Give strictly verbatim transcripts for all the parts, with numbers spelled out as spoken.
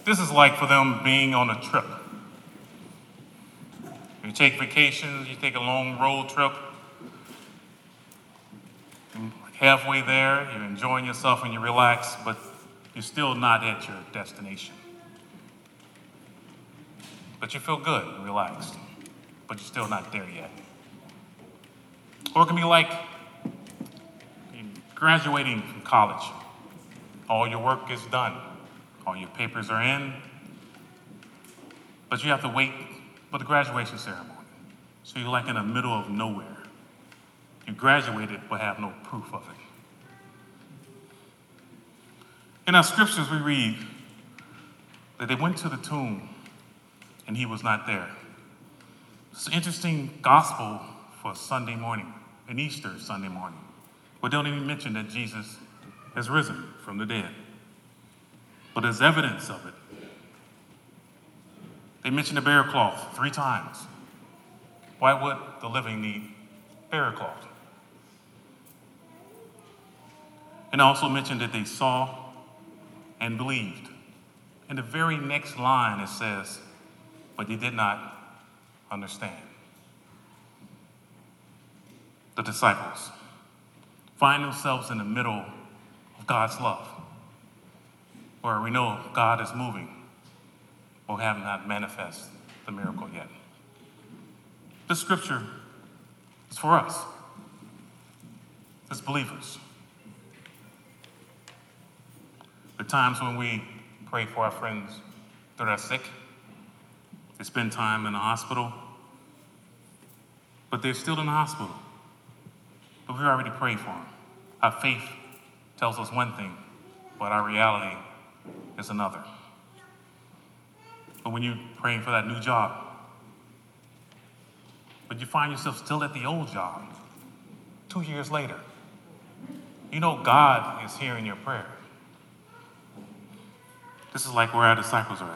This is like for them being on a trip. You take vacations, you take a long road trip. Halfway there, you're enjoying yourself and you relax, but you're still not at your destination. But you feel good and relaxed, but you're still not there yet. Or it can be like graduating from college. All your work is done. All your papers are in. But you have to wait for the graduation ceremony. So you're like in the middle of nowhere. You graduated but have no proof of it. In our scriptures, we read that they went to the tomb and he was not there. It's an interesting gospel for Sunday morning, an Easter Sunday morning. But don't even mention that Jesus has risen from the dead. But there's evidence of it. They mention the burial cloth three times. Why would the living need burial cloth? And also mentioned that they saw and believed. In the very next line it says, but they did not understand. The disciples find themselves in the middle of God's love, where we know God is moving, but have not manifest the miracle yet. This scripture is for us as believers. The times when we pray for our friends that are sick, they spend time in the hospital, but they're still in the hospital. But we already prayed for them. Our faith tells us one thing, but our reality is another. But when you're praying for that new job, but you find yourself still at the old job two years later, you know God is hearing your prayer. This is like where our disciples are at.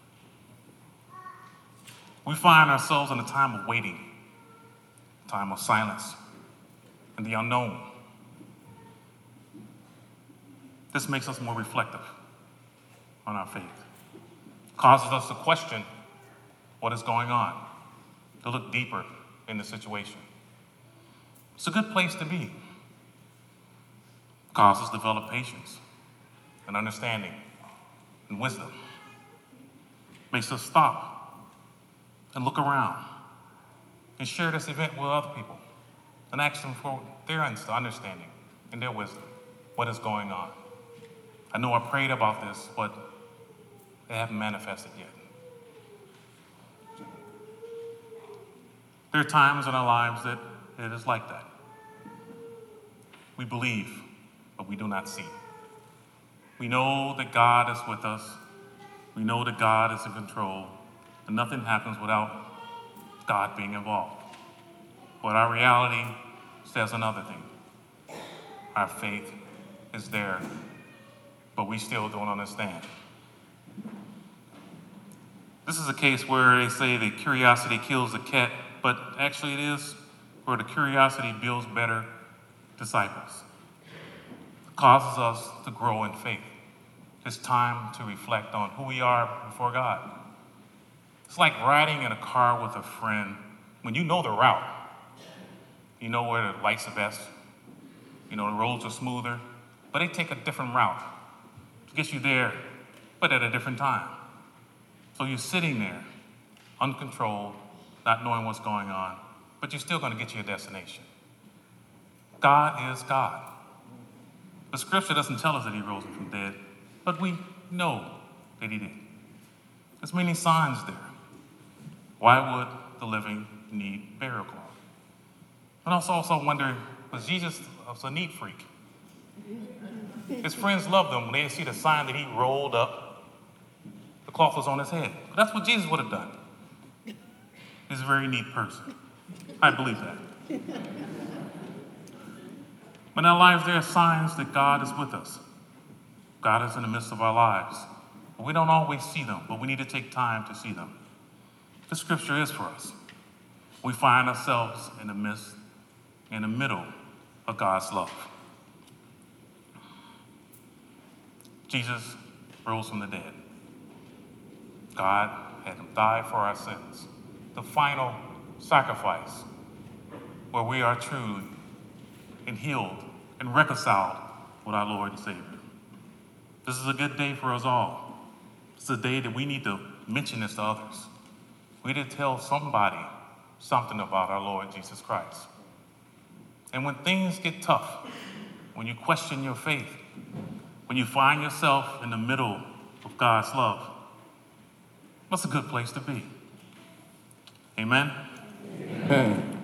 We find ourselves in a time of waiting, a time of silence, and the unknown. This makes us more reflective on our faith. Causes us to question what is going on, to look deeper in the situation. It's a good place to be. Causes us to develop patience and understanding and wisdom. Makes us stop and look around and share this event with other people and ask them for their understanding and their wisdom, what is going on. I know I prayed about this, but they haven't manifested yet. There are times in our lives that it is like that. We believe, but we do not see. We know that God is with us. We know that God is in control, and nothing happens without God being involved. But our reality says another thing. Our faith is there, but we still don't understand. This is a case where they say that curiosity kills the cat, but actually it is where the curiosity builds better disciples. It causes us to grow in faith. It's time to reflect on who we are before God. It's like riding in a car with a friend when you know the route. You know where the lights are best. You know the roads are smoother, but they take a different route to get you there, but at a different time. So you're sitting there, uncontrolled, not knowing what's going on, but you're still going to get to your destination. God is God. The scripture doesn't tell us that he rose from the dead, but we know that he did. There's many signs there. Why would the living need burial cloth? And also, also wonder, was Jesus a neat freak? His friends loved him when they see the sign that he rolled up. The cloth was on his head. But that's what Jesus would have done. He's a very neat person. I believe that. But in our lives, there are signs that God is with us. God is in the midst of our lives. But we don't always see them, but we need to take time to see them. The scripture is for us. We find ourselves in the midst, in the middle of God's love. Jesus rose from the dead. God had him die for our sins. The final sacrifice where we are truly and healed and reconciled with our Lord and Savior. This is a good day for us all. It's a day that we need to mention this to others. We need to tell somebody something about our Lord Jesus Christ. And when things get tough, when you question your faith, when you find yourself in the middle of God's love, that's a good place to be. Amen? Amen.